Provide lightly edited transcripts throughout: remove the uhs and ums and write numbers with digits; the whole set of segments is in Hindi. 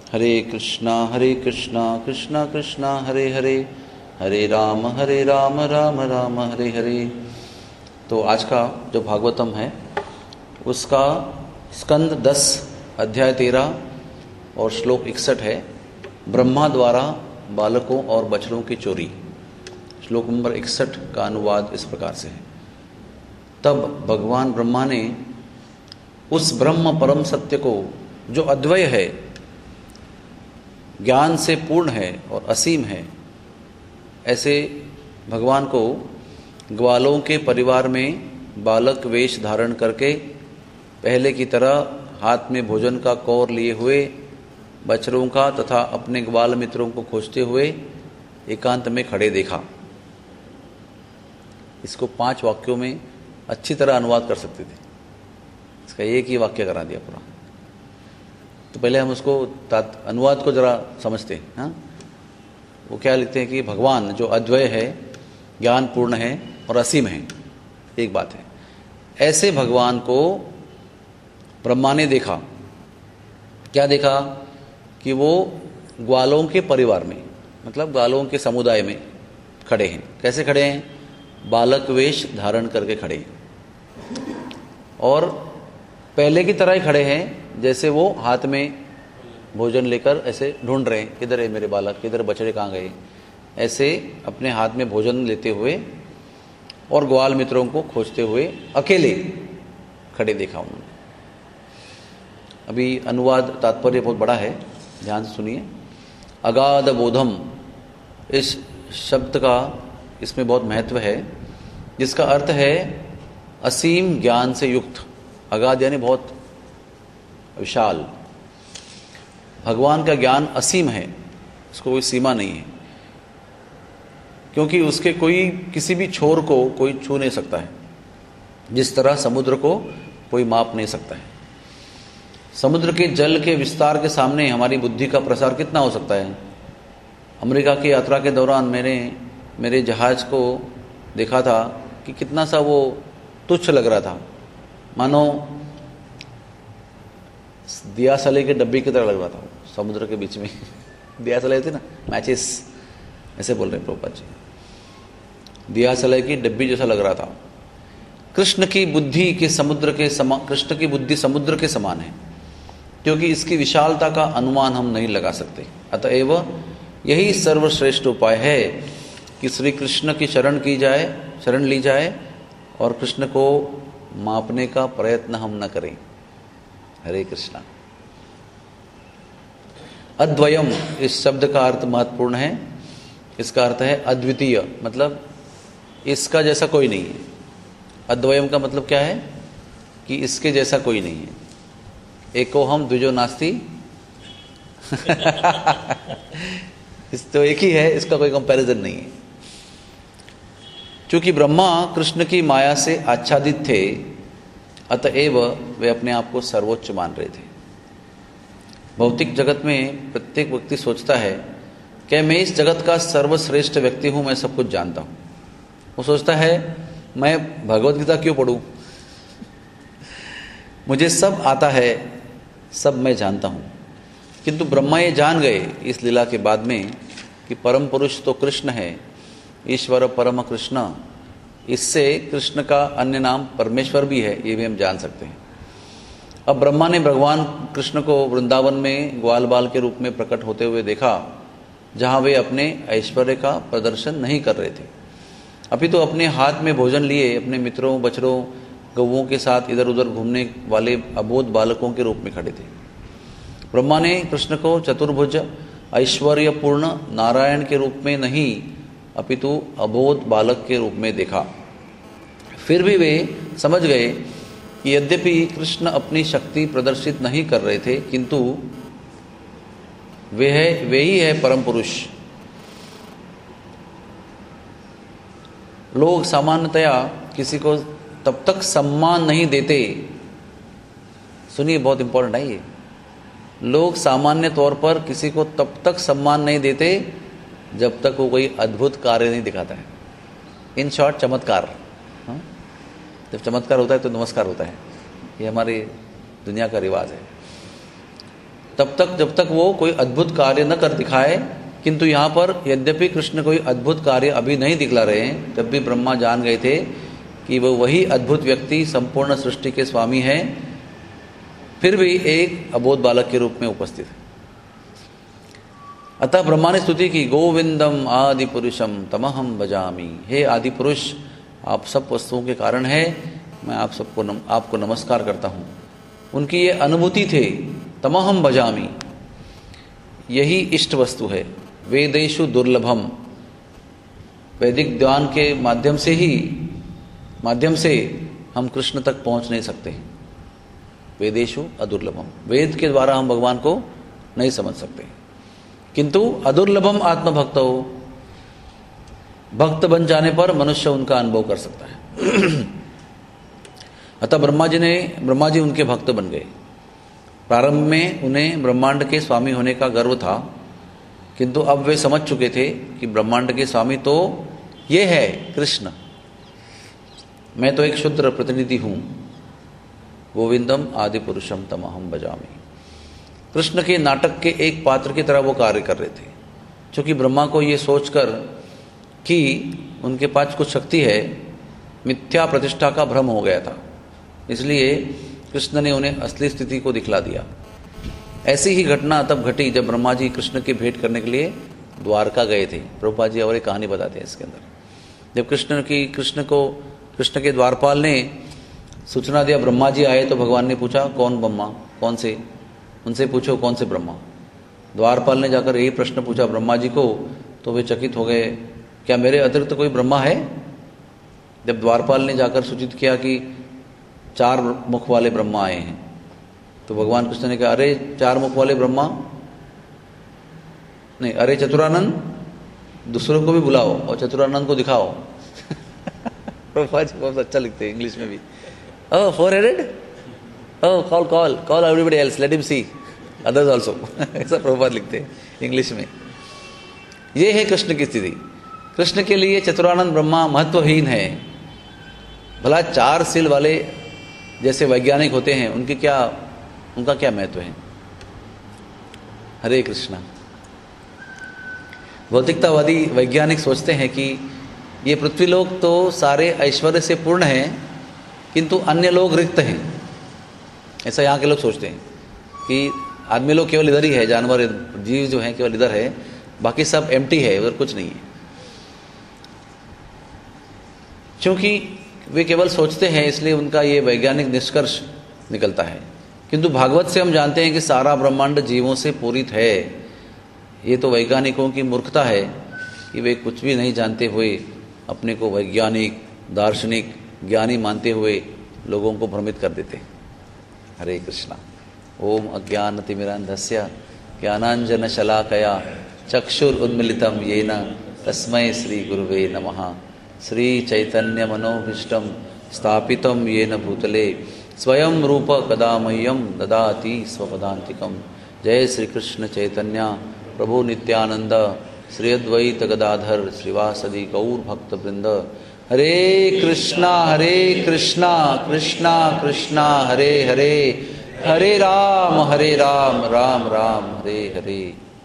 हरे कृष्णा कृष्णा कृष्णा हरे हरे, हरे राम राम राम हरे हरे। तो आज का जो भागवतम है उसका स्कंद 10 अध्याय 13 और श्लोक 61 है। ब्रह्मा द्वारा बालकों और बछड़ों की चोरी। श्लोक नंबर 61 का अनुवाद इस प्रकार से है। तब भगवान ब्रह्मा ने उस ब्रह्म परम सत्य को जो अद्वय है, ज्ञान से पूर्ण है और असीम है, ऐसे भगवान को ग्वालों के परिवार में बालक वेश धारण करके पहले की तरह हाथ में भोजन का कौर लिए हुए बछड़ों का तथा अपने ग्वाल मित्रों को खोजते हुए एकांत में खड़े देखा। इसको 5 वाक्यों में अच्छी तरह अनुवाद कर सकते थे, इसका एक ही वाक्य करा दिया पूरा। तो पहले हम उसको अनुवाद को जरा समझते हैं। हाँ, वो क्या लिखते हैं कि भगवान जो अद्वय है, ज्ञान पूर्ण है और असीम है, एक बात है। ऐसे भगवान को ब्रह्मा ने देखा। क्या देखा कि वो ग्वालों के परिवार में, मतलब ग्वालों के समुदाय में खड़े हैं। कैसे खड़े हैं? बालक वेश धारण करके खड़े हैं और पहले की तरह ही खड़े हैं, जैसे वो हाथ में भोजन लेकर ऐसे ढूंढ रहे हैं, किधर है मेरे बालक, किधर बछड़े कहाँ गए, ऐसे अपने हाथ में भोजन लेते हुए और ग्वाल मित्रों को खोजते हुए अकेले खड़े देखा उन्होंने। अभी अनुवाद तात्पर्य बहुत बड़ा है, ध्यान से सुनिए। अगाध बोधम, इस शब्द का इसमें बहुत महत्व है, जिसका अर्थ है असीम ज्ञान से युक्त। अगाध यानी बहुत विशाल। भगवान का ज्ञान असीम है, उसको कोई सीमा नहीं है, क्योंकि उसके कोई किसी भी छोर को कोई छू नहीं सकता है, जिस तरह समुद्र को कोई माप नहीं सकता है। समुद्र के जल के विस्तार के सामने हमारी बुद्धि का प्रसार कितना हो सकता है। अमेरिका की यात्रा के दौरान मेरे जहाज को देखा था कि कितना सा वो तुच्छ लग रहा था, मानो दियासले के डब्बी की तरह लग रहा था समुद्र के बीच में। दियासले थी ना, मैचेस, ऐसे बोल रहे हैं प्रभुपाद जी। दियासले की डब्बी जैसा लग रहा था। कृष्ण की बुद्धि समुद्र के समान है, क्योंकि इसकी विशालता का अनुमान हम नहीं लगा सकते। अतएव यही सर्वश्रेष्ठ उपाय है कि श्री कृष्ण की शरण ली जाए और कृष्ण को मापने का प्रयत्न हम न करें। हरे कृष्णा। अद्वयम, इस शब्द का अर्थ महत्वपूर्ण है। इसका अर्थ है अद्वितीय, मतलब इसका जैसा कोई नहीं है। अद्वयम का मतलब क्या है कि इसके जैसा कोई नहीं है। एकोहम द्विजो नास्ति। इस तो एक ही है, इसका कोई कंपैरिजन नहीं है। चूंकि ब्रह्मा कृष्ण की माया से आच्छादित थे, अतएव वे अपने आप को सर्वोच्च मान रहे थे। भौतिक जगत में प्रत्येक व्यक्ति सोचता है कि मैं इस जगत का सर्वश्रेष्ठ व्यक्ति हूं, मैं सब कुछ जानता हूं। वो सोचता है मैं भगवत गीता क्यों पढ़ूं, मुझे सब आता है, सब मैं जानता हूं। किंतु ब्रह्मा ये जान गए इस लीला के बाद में कि परम पुरुष तो कृष्ण है, ईश्वर परम कृष्ण। इससे कृष्ण का अन्य नाम परमेश्वर भी है, ये भी हम जान सकते हैं। अब ब्रह्मा ने भगवान कृष्ण को वृंदावन में ग्वाल बाल के रूप में प्रकट होते हुए देखा, जहाँ वे अपने ऐश्वर्य का प्रदर्शन नहीं कर रहे थे, अभी तो अपने हाथ में भोजन लिए अपने मित्रों, बछड़ों, गौओं के साथ इधर उधर घूमने वाले अबोध बालकों के रूप में खड़े थे। ब्रह्मा ने कृष्ण को चतुर्भुज ऐश्वर्यपूर्ण नारायण के रूप में नहीं, अपितु अबोध बालक के रूप में देखा। फिर भी वे समझ गए कि यद्यपि कृष्ण अपनी शक्ति प्रदर्शित नहीं कर रहे थे, किंतु वे ही है परम पुरुष। लोग सामान्यतया किसी को तब तक सम्मान नहीं देते, सुनिए बहुत इंपॉर्टेंट है ये, लोग सामान्य तौर पर किसी को तब तक सम्मान नहीं देते जब तक वो कोई अद्भुत कार्य नहीं दिखाता है। इन शॉर्ट चमत्कार। हाँ? जब चमत्कार होता है तो नमस्कार होता है, ये हमारी दुनिया का रिवाज है। तब तक जब तक वो कोई अद्भुत कार्य न कर दिखाए। किंतु यहाँ पर यद्यपि कृष्ण कोई अद्भुत कार्य अभी नहीं दिखला रहे हैं, तब भी ब्रह्मा जान गए थे कि वो वही अद्भुत व्यक्ति संपूर्ण सृष्टि के स्वामी हैं, फिर भी एक अबोध बालक के रूप में उपस्थित है। अतः ब्रह्मा ने स्तुति की, गोविंदम आदि पुरुषम तमहम भजामि। हे आदि पुरुष, आप सब वस्तुओं के कारण है, मैं आप सबको आपको नमस्कार करता हूँ। उनकी ये अनुभूति थे, तमहम भजामि, यही इष्ट वस्तु है। वेदेषु दुर्लभम, वैदिक ज्ञान के माध्यम से हम कृष्ण तक पहुंच नहीं सकते। वेदेषु अदुर्लभम, वेद के द्वारा हम भगवान को नहीं समझ सकते। किंतु अदुर्लभम आत्मभक्तो, भक्त बन जाने पर मनुष्य उनका अनुभव कर सकता है। अतः ब्रह्मा जी उनके भक्त बन गए। प्रारंभ में उन्हें ब्रह्मांड के स्वामी होने का गर्व था, किंतु अब वे समझ चुके थे कि ब्रह्मांड के स्वामी तो ये है कृष्ण, मैं तो एक शुद्र प्रतिनिधि हूँ। गोविंदम आदि पुरुषम तमहम भजामि। कृष्ण के नाटक के एक पात्र की तरह वो कार्य कर रहे थे। क्योंकि ब्रह्मा को ये सोचकर कि उनके पास कुछ शक्ति है, मिथ्या प्रतिष्ठा का भ्रम हो गया था, इसलिए कृष्ण ने उन्हें असली स्थिति को दिखला दिया। ऐसी ही घटना तब घटी जब ब्रह्मा जी कृष्ण की भेंट करने के लिए द्वारका गए थे। प्रभुपाद जी और एक कहानी बताते हैं इसके अंदर। जब कृष्ण के द्वारपाल ने सूचना दिया ब्रह्मा जी आए, तो भगवान ने पूछा, कौन ब्रह्मा, कौन से? उनसे पूछो कौन से ब्रह्मा। द्वारपाल ने जाकर यही प्रश्न पूछा ब्रह्मा जी को, तो वे चकित हो गए, क्या मेरे अतिरिक्त कोई ब्रह्मा है? जब द्वारपाल ने जाकर सूचित किया कि 4 मुख वाले ब्रह्मा आए हैं, तो भगवान कृष्ण ने कहा, अरे 4 मुख वाले ब्रह्मा नहीं, अरे चतुरानंद, दूसरों को भी बुलाओ और चतुरानंद को दिखाओ। प्रभुपाद जी बहुत अच्छा लिखते हैं इंग्लिश में भी। Oh 4-headed, oh call everybody else, let him see others also. ऐसा प्रभुपाद लिखते हैं इंग्लिश में। ये है कृष्ण की स्थिति। कृष्ण के लिए चतुरानंद ब्रह्मा महत्वहीन है। भला 4 सिल वाले जैसे वैज्ञानिक होते हैं, उनका क्या महत्व है? हरे कृष्णा। भौतिकतावादी वैज्ञानिक सोचते हैं कि ये पृथ्वी लोग तो सारे ऐश्वर्य से पूर्ण हैं, किंतु अन्य लोग रिक्त हैं। ऐसा यहाँ के लोग सोचते हैं कि आदमी लोग केवल इधर ही है, जानवर जीव जो हैं केवल इधर है, बाकी सब एम्प्टी है, उधर कुछ नहीं है। क्योंकि वे केवल सोचते हैं, इसलिए उनका ये वैज्ञानिक निष्कर्ष निकलता है। किंतु भागवत से हम जानते हैं कि सारा ब्रह्मांड जीवों से पूरित है। ये तो वैज्ञानिकों की मूर्खता है कि वे कुछ भी नहीं जानते हुए अपने को वैज्ञानिक, दार्शनिक, ज्ञानी मानते हुए लोगों को भ्रमित कर देते। हरे कृष्णा। ओम अज्ञानतिमिरान्धस्य ज्ञानांजनशलाकया चक्षुरुन्मीलितं येन तस्मै श्री गुरुवे नमः। श्री चैतन्य मनोभीष्टं स्थापितं येन भूतले स्वयं रूप कदा मह्यं ददाति स्वपदान्तिकं। जय श्री कृष्ण चैतन्य प्रभु नित्यानंद श्री अद्वैत गदाधर श्रीवासदि गौर भक्त वृंद। हरे कृष्णा कृष्णा कृष्णा हरे हरे, हरे राम राम राम हरे हरे।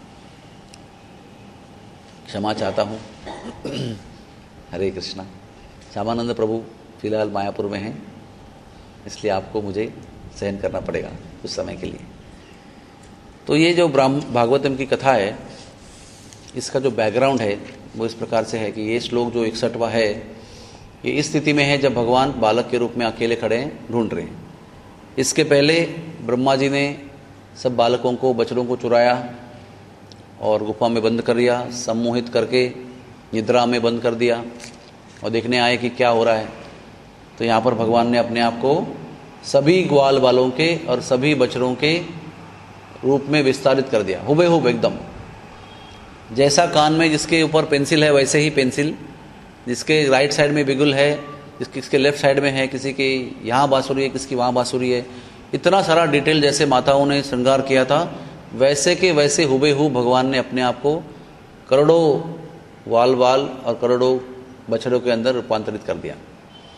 क्षमा चाहता हूँ। हरे कृष्णा। श्यामानंद प्रभु फिलहाल मायापुर में हैं, इसलिए आपको मुझे सहन करना पड़ेगा कुछ समय के लिए। तो ये जो भागवतम की कथा है, इसका जो बैकग्राउंड है वो इस प्रकार से है कि ये श्लोक जो 61वां है, ये इस स्थिति में है जब भगवान बालक के रूप में अकेले खड़े हैं, ढूंढ रहे हैं। इसके पहले ब्रह्मा जी ने सब बालकों को, बछड़ों को चुराया और गुफा में बंद कर दिया, सम्मोहित करके निद्रा में बंद कर दिया और देखने आए कि क्या हो रहा है। तो यहाँ पर भगवान ने अपने आप को सभी ग्वाल बालों के और सभी बछड़ों के रूप में विस्तारित कर दिया, हुबेहूब एकदम। जैसा कान में जिसके ऊपर पेंसिल है वैसे ही पेंसिल, जिसके राइट साइड में बिगुल है, किसके लेफ्ट साइड में है, किसी के यहाँ बांसुरी है, किसकी वहाँ बांसुरी है, इतना सारा डिटेल जैसे माताओं ने श्रृंगार किया था, वैसे के वैसे हुबेहूब भगवान ने अपने आप को करोड़ों वाल और करोड़ों बछड़ों के अंदर रूपांतरित कर दिया।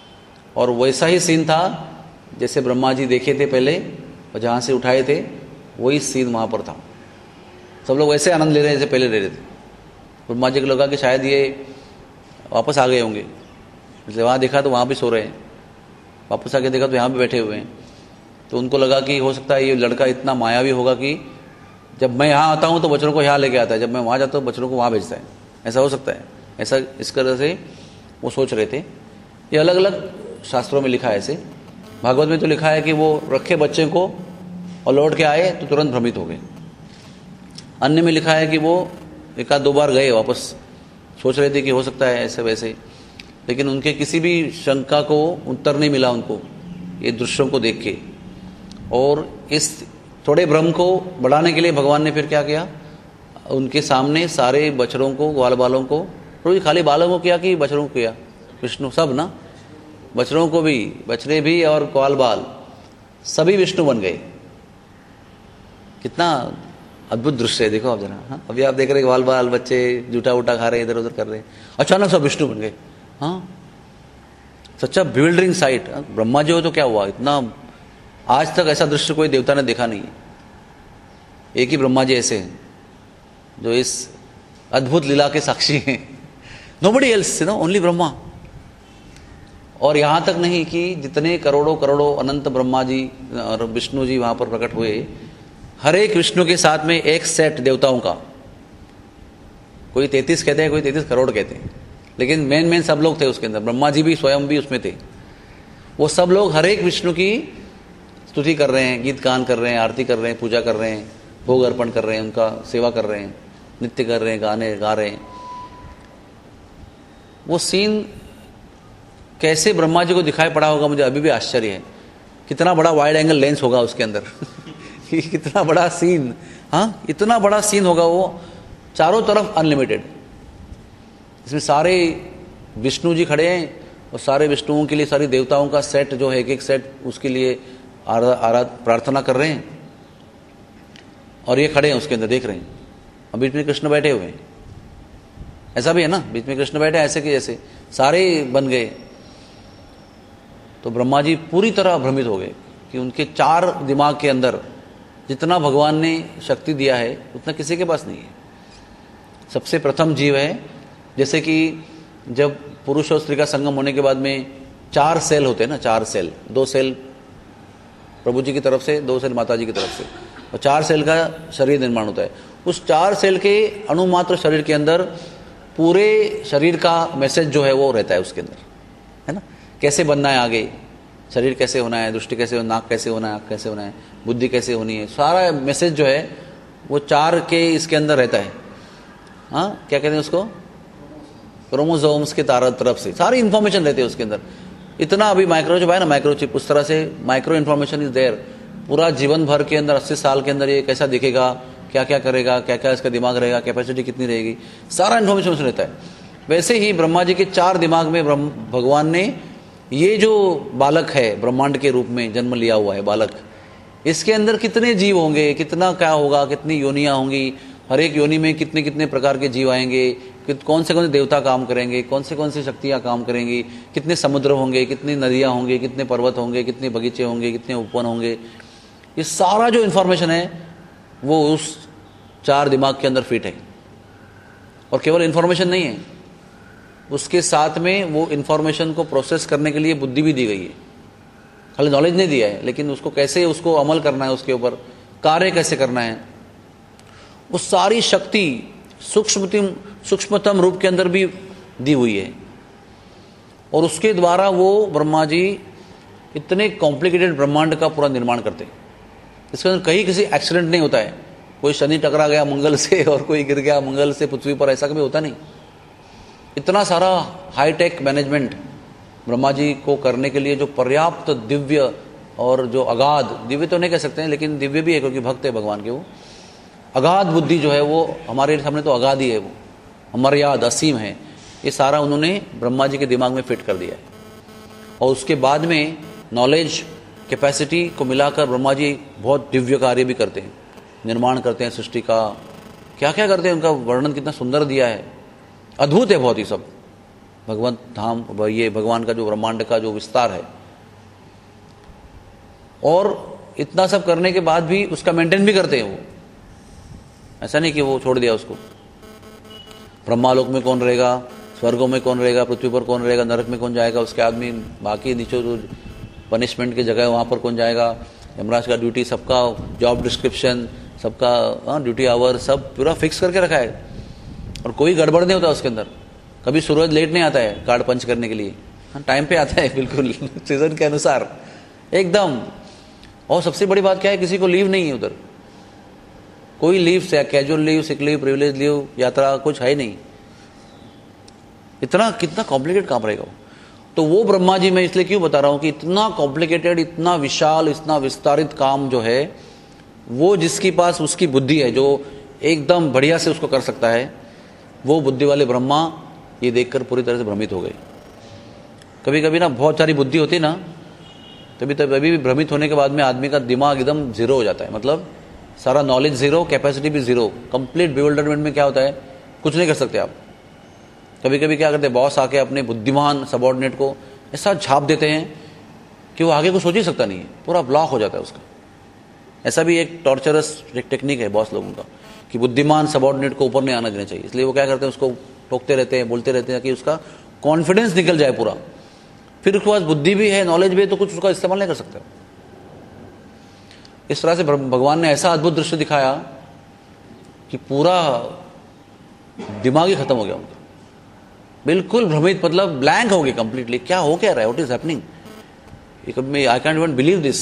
और वैसा ही सीन था जैसे ब्रह्मा जी देखे थे पहले और जहाँ से उठाए थे, वही सीन वहाँ पर था। सब लोग वैसे आनंद ले रहे हैं जैसे पहले ले रहे थे। ब्रह्मा जी को लगा कि शायद ये वापस आ गए होंगे, इसलिए वहाँ देखा तो वहाँ भी सो रहे हैं, वापस आके देखा तो यहाँ भी बैठे हुए हैं। तो उनको लगा कि हो सकता है ये लड़का इतना मायावी होगा कि जब मैं यहाँ आता हूँ तो बच्चों को यहाँ लेके आता है, जब मैं वहाँ जाता हूँ बच्चों को वहाँ भेजता है, ऐसा हो सकता है। ऐसा इस तरह से वो सोच रहे थे। ये अलग अलग शास्त्रों में लिखा है। ऐसे भागवत में तो लिखा है कि वो रखे बच्चे को और लौट के आए तो तुरंत भ्रमित हो गए। अन्य में लिखा है कि वो एक आध दो बार गए वापस, सोच रहे थे कि हो सकता है ऐसे वैसे, लेकिन उनके किसी भी शंका को उत्तर नहीं मिला उनको ये दृश्यों को देख के। और इस थोड़े भ्रम को बढ़ाने के लिए भगवान ने फिर क्या किया, उनके सामने सारे बछड़ों को, ग्वाल बालों को, तो खाली बालों को किया कि बछड़ों को किया, विष्णु सब ना, बछड़ों को भी, बछड़े भी और ग्वाल बाल सभी विष्णु बन गए। कितना अद्भुत दृश्य है, देखो आप जरा। हाँ, अभी आप देख रहे ग्वाल बाल बच्चे जूठा उठा खा रहे, इधर उधर कर रहे, अचानक सब विष्णु बन गए। हाँ, सच्चा बिल्डरिंग साइट। ब्रह्मा जी हो तो क्या हुआ, इतना आज तक ऐसा दृश्य कोई देवता ने देखा नहीं है। एक ही ब्रह्मा जी ऐसे हैं जो इस अद्भुत लीला के साक्षी हैं। Nobody else, no, only Brahma. और यहां तक नहीं कि जितने करोड़ों करोड़ों अनंत ब्रह्मा जी और विष्णु जी वहां पर प्रकट हुए, हर एक विष्णु के साथ में एक सेट देवताओं का, कोई 33 कहते हैं, कोई 33 करोड़ कहते हैं, लेकिन मेन सब लोग थे उसके अंदर। ब्रह्मा जी भी स्वयं भी उसमें थे। वो सब लोग हर एक विष्णु की स्तुति कर रहे हैं, गीत गान कर रहे हैं, आरती कर रहे हैं, पूजा कर रहे हैं, भोग अर्पण कर रहे हैं, उनका सेवा कर रहे हैं, नृत्य कर रहे हैं, गाने गा रहे हैं। वो सीन कैसे ब्रह्मा जी को दिखाई पड़ा होगा, मुझे अभी भी आश्चर्य है। कितना बड़ा वाइड एंगल लेंस होगा उसके अंदर कितना बड़ा सीन। हाँ, इतना बड़ा सीन होगा वो, चारों तरफ अनलिमिटेड। इसमें सारे विष्णु जी खड़े हैं और सारे विष्णुओं के लिए सारी देवताओं का सेट जो है, एक एक सेट उसके लिए प्रार्थना कर रहे हैं, और ये खड़े हैं उसके अंदर देख रहे हैं। और बीच में कृष्ण बैठे हुए हैं, ऐसा भी है ना, बीच में कृष्ण बैठे ऐसे कि जैसे सारे बन गए। तो ब्रह्मा जी पूरी तरह भ्रमित हो गए कि उनके 4 दिमाग के अंदर जितना भगवान ने शक्ति दिया है उतना किसी के पास नहीं है। सबसे प्रथम जीव है, जैसे कि जब पुरुष और स्त्री का संगम होने के बाद में 4 सेल होते हैं ना, 4 सेल, 2 सेल प्रभु जी की तरफ से, 2 सेल माता जी की तरफ से, और 4 सेल का शरीर निर्माण होता है। उस 4 सेल के अणुमात्र शरीर के अंदर पूरे शरीर का मैसेज जो है वो रहता है उसके अंदर, है ना। कैसे बनना है आगे, शरीर कैसे होना है, दृष्टि कैसे, नाक कैसे होना है, आँख कैसे होना है, बुद्धि कैसे होनी है, सारा मैसेज जो है वो 4 के इसके अंदर रहता है। हाँ, क्या कहते हैं उसको, क्रोमोसोम्स के तरफ से सारी इंफॉर्मेशन रहती है उसके अंदर। इतना अभी माइक्रोचिप है ना, माइक्रोचिप, उस तरह से माइक्रो इन्फॉर्मेशन इज देयर। पूरा जीवन भर के अंदर 80 साल के अंदर ये कैसा दिखेगा, क्या क्या करेगा, क्या क्या इसका दिमाग रहेगा, कैपेसिटी कितनी रहेगी, सारा इन्फॉर्मेशन उसमें रहता है। वैसे ही ब्रह्मा जी के 4 दिमाग में भगवान ने ये जो बालक है, ब्रह्मांड के रूप में जन्म लिया हुआ है बालक, इसके अंदर कितने जीव होंगे, कितना क्या होगा, कितनी योनियां होंगी, हर एक योनि में कितने कितने प्रकार के जीव आएंगे, कौन से देवता काम करेंगे, कौन से शक्तियां काम करेंगी, कितने समुद्र होंगे, कितनी नदियां होंगी, कितने पर्वत होंगे, कितने बगीचे होंगे, कितने उपवन होंगे, ये सारा जो इन्फॉर्मेशन है वो उस 4 दिमाग के अंदर फिट है। और केवल इन्फॉर्मेशन नहीं है, उसके साथ में वो इन्फॉर्मेशन को प्रोसेस करने के लिए बुद्धि भी दी गई है। खाली नॉलेज नहीं दिया है, लेकिन उसको कैसे उसको अमल करना है, उसके ऊपर कार्य कैसे करना है, वो सारी शक्ति सूक्ष्मतम रूप के अंदर भी दी हुई है। और उसके द्वारा वो ब्रह्मा जी इतने कॉम्प्लिकेटेड ब्रह्मांड का पूरा निर्माण करते हैं। इसके अंदर कहीं किसी एक्सीडेंट नहीं होता है, कोई शनि टकरा गया मंगल से और कोई गिर गया मंगल से पृथ्वी पर, ऐसा कभी होता नहीं। इतना सारा हाईटेक मैनेजमेंट ब्रह्मा जी को करने के लिए जो पर्याप्त दिव्य और जो अगाध, दिव्य तो नहीं कह सकते हैं लेकिन दिव्य भी है क्योंकि भक्त है भगवान के, वो अगाध बुद्धि जो है वो हमारे सामने तो अगाध ही है, वो अमर्याद असीम है। ये सारा उन्होंने ब्रह्मा जी के दिमाग में फिट कर दिया है। और उसके बाद में नॉलेज कैपेसिटी को मिलाकर ब्रह्मा जी बहुत दिव्य कार्य भी करते हैं, निर्माण करते हैं सृष्टि का, क्या क्या करते हैं, उनका वर्णन कितना सुंदर दिया है, अद्भुत है बहुत ही सब। भगवंत धाम, ये भगवान का जो ब्रह्मांड का जो विस्तार है। और इतना सब करने के बाद भी उसका मेंटेन भी करते हैं वो, ऐसा नहीं कि वो छोड़ दिया उसको। ब्रह्मालोक में कौन रहेगा, स्वर्गों में कौन रहेगा, पृथ्वी पर कौन रहेगा, नरक में कौन जाएगा, उसके आदमी बाकी नीचे जो पनिशमेंट की जगह है वहाँ पर कौन जाएगा, यमराज का ड्यूटी, सबका जॉब डिस्क्रिप्शन, सबका ड्यूटी आवर सब पूरा फिक्स करके रखा है और कोई गड़बड़ नहीं होता उसके अंदर। कभी सूरज लेट नहीं आता है कार्ड पंच करने के लिए, टाइम पे आता है बिल्कुल सीजन के अनुसार एकदम। और सबसे बड़ी बात क्या है, किसी को लीव नहीं है उधर, कोई लीव से casual leave, sick leave, privilege leave, यात्रा कुछ है नहीं। इतना कितना कॉम्प्लिकेटेड काम रहेगा। तो वो ब्रह्मा जी मैं इसलिए क्यों बता रहा हूं कि इतना कॉम्प्लिकेटेड, इतना विशाल, इतना विस्तारित काम जो है वो जिसके पास उसकी बुद्धि है, जो एकदम बढ़िया से उसको कर सकता है, वो बुद्धि वाले ब्रह्मा ये देखकर पूरी तरह से भ्रमित हो गए। कभी कभी ना बहुत सारी बुद्धि होती ना, तभी भी भ्रमित होने के बाद में आदमी का दिमाग एकदम जीरो हो जाता है, मतलब सारा नॉलेज जीरो, कैपेसिटी भी जीरो, कंप्लीट बिवल्डरमेंट में क्या होता है, कुछ नहीं कर सकते आप। कभी कभी क्या करते हैं, बॉस आके अपने बुद्धिमान सबॉर्डिनेट को ऐसा झाप देते हैं कि वो आगे को सोच ही सकता नहीं है, पूरा ब्लॉक हो जाता है उसका। ऐसा भी एक टॉर्चरस टेक्निक है बॉस लोगों का कि बुद्धिमान सबॉर्डिनेट को ऊपर नहीं आना देना चाहिए, इसलिए वो क्या करते हैं, उसको टोकते रहते हैं, बोलते रहते हैं कि उसका कॉन्फिडेंस निकल जाए पूरा। फिर उसके पास बुद्धि भी है, नॉलेज भी है, तो कुछ उसका इस्तेमाल नहीं कर सकते। इस तरह से भगवान ने ऐसा अद्भुत दृश्य दिखाया कि पूरा दिमाग ही खत्म हो गया उनका, बिल्कुल भ्रमित, मतलब ब्लैंक हो गए कंप्लीटली। क्या हो क्या रहा है, what is happening, I can't even believe this.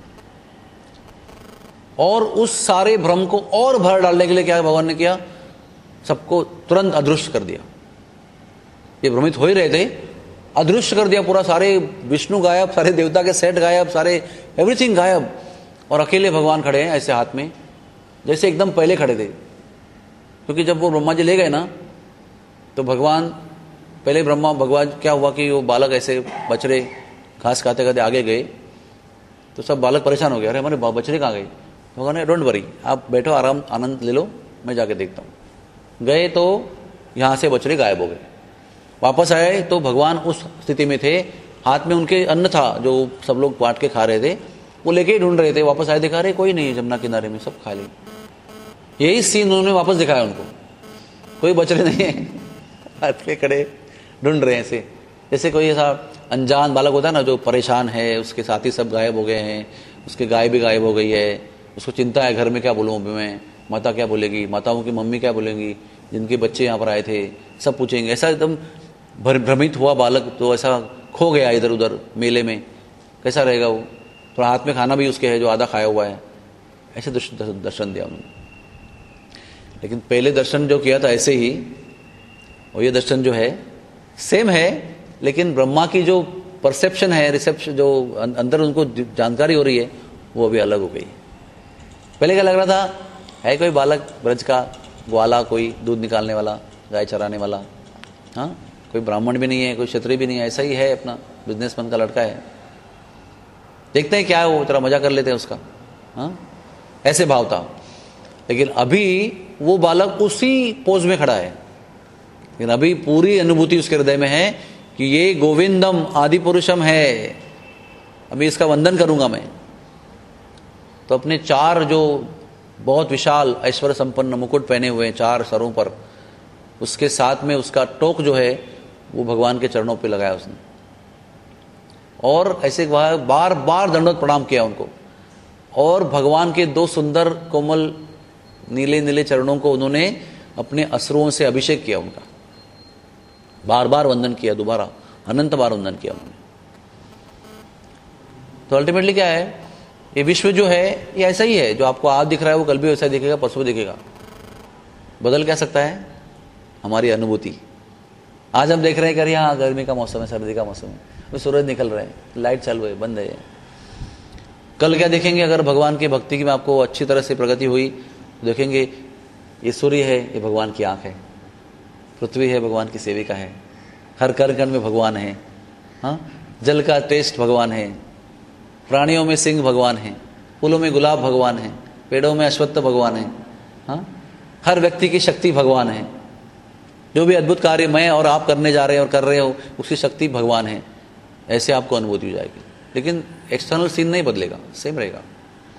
और उस सारे भ्रम को और भर डालने के लिए क्या भगवान ने किया, सबको तुरंत अदृश्य कर दिया। ये भ्रमित हो ही रहे थे, अदृश्य कर दिया पूरा, सारे विष्णु गायब, सारे देवता के सेट गायब, सारे एवरीथिंग गायब, और अकेले भगवान खड़े हैं ऐसे हाथ में, जैसे एकदम पहले खड़े थे। क्योंकि जब वो ब्रह्मा जी ले गए ना, तो भगवान पहले ब्रह्मा भगवान क्या हुआ कि वो बालक ऐसे बछड़े घास खाते खाते आगे गए, तो सब बालक परेशान हो गए, अरे हमारे बछड़े कहाँ गए। भगवान ने डोंट वरी, आप बैठो, आराम आनंद ले लो, मैं जाके देखता हूँ। गए तो यहाँ से बछड़े गायब हो गए। वापस आए तो भगवान उस स्थिति में थे, हाथ में उनके अन्न था जो सब लोग बांट के खा रहे थे, वो लेके ही ढूंढ रहे थे। वापस आए, दिखा रहे कोई नहीं है जमुना किनारे में, सब खा लिए। यही सीन उन्होंने वापस दिखाया उनको, कोई बछड़े नहीं है, हाथ के खड़े ढूंढ रहे हैं ऐसे, जैसे कोई ऐसा अनजान बालक होता है ना जो परेशान है, उसके साथी सब गायब हो गए हैं, उसके गाय भी गायब हो गई है, उसको चिंता है घर में क्या बोलूँ मैं, माता क्या बोलेगी, माताओं की मम्मी क्या बोलेंगी, जिनके बच्चे यहाँ पर आए थे सब पूछेंगे। ऐसा एकदम भ्रमित हुआ बालक, तो ऐसा खो गया इधर उधर मेले में, कैसा रहेगा वो। थोड़ा हाथ में खाना भी उसके है जो आधा खाया हुआ है, ऐसे दर्शन दिया उन्होंने। लेकिन पहले दर्शन जो किया था ऐसे ही, और ये दर्शन जो है सेम है, लेकिन ब्रह्मा की जो परसेप्शन है, रिसेप्शन जो अंदर उनको जानकारी हो रही है, वो अभी अलग हो गई। पहले क्या लग रहा था, है कोई बालक ब्रज का, ग्वाला, कोई दूध निकालने वाला, गाय चराने वाला, हाँ, कोई ब्राह्मण भी नहीं है, कोई क्षत्रिय भी नहीं है, ऐसा ही है, अपना बिजनेसमैन का लड़का है, देखते हैं क्या है वो, थोड़ा मजा कर लेते हैं उसका, हाँ, ऐसे भाव था। लेकिन अभी वो बालक उसी पोज में खड़ा है, लेकिन अभी पूरी अनुभूति उसके हृदय में है कि ये गोविंदम आदि पुरुषम है, अभी इसका वंदन करूंगा मैं। तो अपने चार जो बहुत विशाल ऐश्वर्य संपन्न मुकुट पहने हुए हैं चार सरों पर, उसके साथ में उसका टोक जो है वो भगवान के चरणों पे लगाया उसने, और ऐसे बार बार दंडवत प्रणाम किया उनको, और भगवान के दो सुंदर कोमल नीले नीले चरणों को उन्होंने अपने अश्रुओं से अभिषेक किया, उनका बार बार वंदन किया, दोबारा अनंत बार वंदन किया उन्होंने। तो अल्टीमेटली क्या है, ये विश्व जो है ये ऐसा ही है, जो आपको आज दिख रहा है वो कल भी वैसा ही दिखेगा, परसों दिखेगा। बदल क्या सकता है, हमारी अनुभूति। आज हम देख रहे हैं कि यहाँ गर्मी का मौसम है, सर्दी का मौसम है, सूरज निकल रहे हैं, लाइट चालू है, बंद है। कल क्या देखेंगे, अगर भगवान की भक्ति में आपको अच्छी तरह से प्रगति हुई तो देखेंगे ये सूर्य है, ये भगवान की आंख है, पृथ्वी है, भगवान की सेविका है, हर कण कण में भगवान है, हाँ, जल का टेस्ट भगवान है, प्राणियों में सिंह भगवान है, फूलों में गुलाब भगवान है, पेड़ों में अश्वत्थ भगवान है, हाँ, हर व्यक्ति की शक्ति भगवान है। जो भी अद्भुत कार्य मैं और आप करने जा रहे हैं और कर रहे हो, उसकी शक्ति भगवान है, ऐसे आपको अनुभूति हो जाएगी। लेकिन एक्सटर्नल सीन नहीं बदलेगा, सेम रहेगा।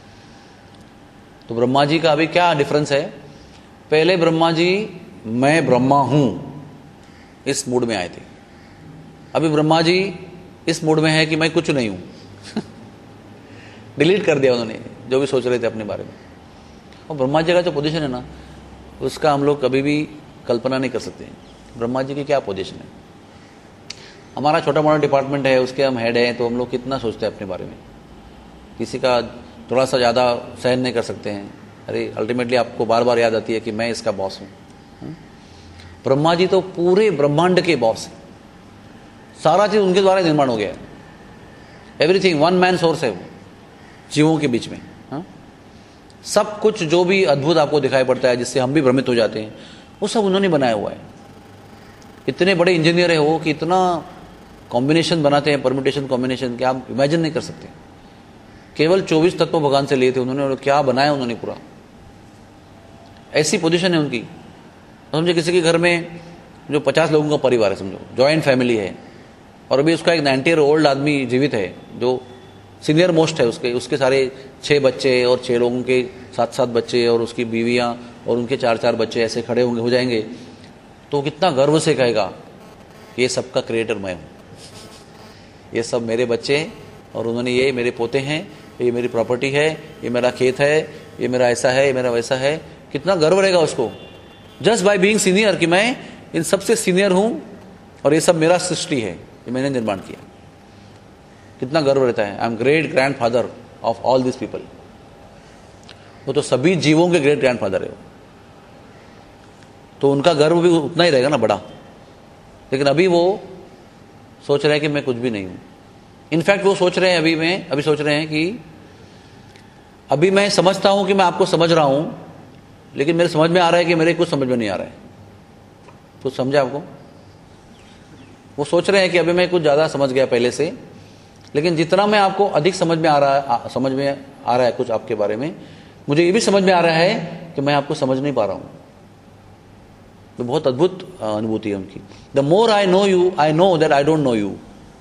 तो ब्रह्मा जी का अभी क्या डिफरेंस है? पहले ब्रह्मा जी मैं ब्रह्मा हूं इस मूड में आए थे, अभी ब्रह्मा जी इस मूड में है कि मैं कुछ नहीं हूं डिलीट कर दिया उन्होंने जो भी सोच रहे थे अपने बारे में। और ब्रह्मा जी का जो पोजीशन है ना, उसका हम लोग कभी भी कल्पना नहीं कर सकते। ब्रह्मा जी की क्या पोजीशन है? हमारा छोटा मोटा डिपार्टमेंट है, उसके हम हेड हैं, तो हम लोग कितना सोचते हैं अपने बारे में। किसी का थोड़ा सा ज़्यादा सहन नहीं कर सकते हैं। अरे अल्टीमेटली आपको बार बार याद आती है कि मैं इसका बॉस हूँ। ब्रह्मा जी तो पूरे ब्रह्मांड के बॉस हैं, सारा चीज़ उनके द्वारा निर्माण हो गया है। एवरीथिंग वन मैन सोर्स है वो जीवों के बीच में। सब कुछ जो भी अद्भुत आपको दिखाई पड़ता है, जिससे हम भी भ्रमित हो जाते हैं, वो सब उन्होंने बनाया हुआ है। इतने बड़े इंजीनियर है वो कि इतना कॉम्बिनेशन बनाते हैं, परम्यूटेशन कॉम्बिनेशन, कि आप इमेजिन नहीं कर सकते। केवल 24 तत्व भगवान से लिए थे उन्होंने, और क्या बनाया उन्होंने पूरा। ऐसी पोजीशन है उनकी। समझो किसी के घर में जो 50 लोगों का परिवार है, समझो जॉइंट फैमिली है, और अभी उसका एक 90 ईयर ओल्ड आदमी जीवित है जो सीनियर मोस्ट है, उसके सारे 6 बच्चे और 6 लोगों के 7-7 बच्चे और उसकी बीवियां और उनके 4-4 बच्चे ऐसे खड़े होंगे हो जाएंगे, तो कितना गर्व से कहेगा कि ये सबका क्रिएटर मैं हूँ, ये सब मेरे बच्चे और उन्होंने, ये मेरे पोते हैं, ये मेरी प्रॉपर्टी है, ये मेरा खेत है, ये मेरा ऐसा है, ये मेरा वैसा है। कितना गर्व रहेगा उसको जस्ट बाय बीइंग सीनियर, कि मैं इन सबसे सीनियर हूं और ये सब मेरा सृष्टि है, ये मैंने निर्माण किया। कितना गर्व रहता है। I am great grandfather of all this people. वो तो सभी जीवों के ग्रेट ग्रैंड फादर है, तो उनका गर्व भी उतना ही रहेगा ना, बड़ा। लेकिन अभी वो सोच रहे हैं कि मैं कुछ भी नहीं हूं। इनफैक्ट वो सोच रहे हैं, अभी सोच रहे हैं कि अभी मैं समझता हूं कि मैं आपको समझ रहा हूं, लेकिन मेरे समझ में आ रहा है कि मेरे कुछ समझ में नहीं आ रहा है। कुछ समझा आपको? वो सोच रहे हैं कि अभी मैं कुछ ज़्यादा समझ गया पहले से, लेकिन जितना मैं आपको अधिक समझ में आ रहा है कुछ आपके बारे में, मुझे ये भी समझ में आ रहा है कि मैं आपको समझ नहीं पा रहा हूँ। तो बहुत अद्भुत अनुभूति है उनकी। The more I know you, I know that I don't know you.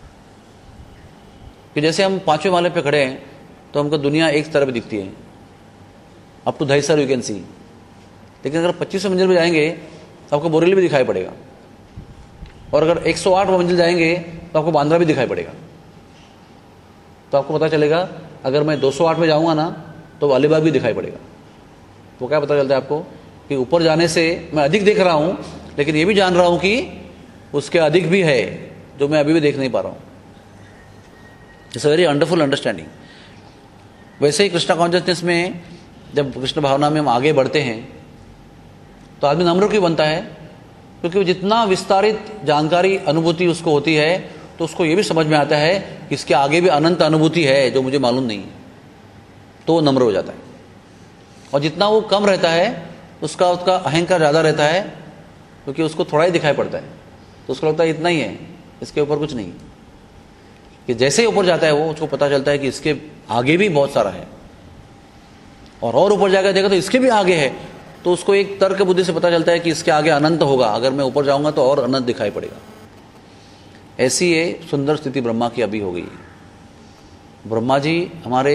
कि जैसे हम 5वें माले पे खड़े हैं तो हमको दुनिया एक तरफ दिखती है, up to Dahisar you can see. लेकिन अगर 25वें मंजिल पे जाएंगे तो आपको बोरेली भी दिखाई पड़ेगा, और अगर 108 मंजिल जाएंगे तो आपको बांद्रा भी दिखाई पड़ेगा। तो आपको पता चलेगा अगर मैं 208 में जाऊंगा ना तो अलीबाग भी दिखाई पड़ेगा। तो क्या पता चलता है आपको कि ऊपर जाने से मैं अधिक देख रहा हूं, लेकिन ये भी जान रहा हूं कि उसके अधिक भी है जो मैं अभी भी देख नहीं पा रहा हूं। It's a very wonderful understanding. वैसे ही कृष्णा कॉन्शियसनेस में जब कृष्ण भावना में हम आगे बढ़ते हैं तो आदमी नम्र क्यों बनता है? क्योंकि जितना विस्तारित जानकारी अनुभूति उसको होती है तो उसको ये भी समझ में आता है कि इसके आगे भी अनंत अनुभूति है जो मुझे मालूम नहीं है, तो वो नम्र हो जाता है। और जितना वो कम रहता है उसका अहंकार ज़्यादा रहता है, क्योंकि उसको थोड़ा ही दिखाई पड़ता है, तो उसको लगता है इतना ही है, इसके ऊपर कुछ नहीं। कि जैसे ही ऊपर जाता है वो उसको पता चलता है कि इसके आगे भी बहुत सारा है, और ऊपर जाकर देखा तो इसके भी आगे है, तो उसको एक तर्क बुद्धि से पता चलता है कि इसके आगे अनंत होगा, अगर मैं ऊपर जाऊंगा तो और अनंत दिखाई पड़ेगा। ऐसी ये सुंदर स्थिति ब्रह्मा की अभी हो गई है। ब्रह्मा जी हमारे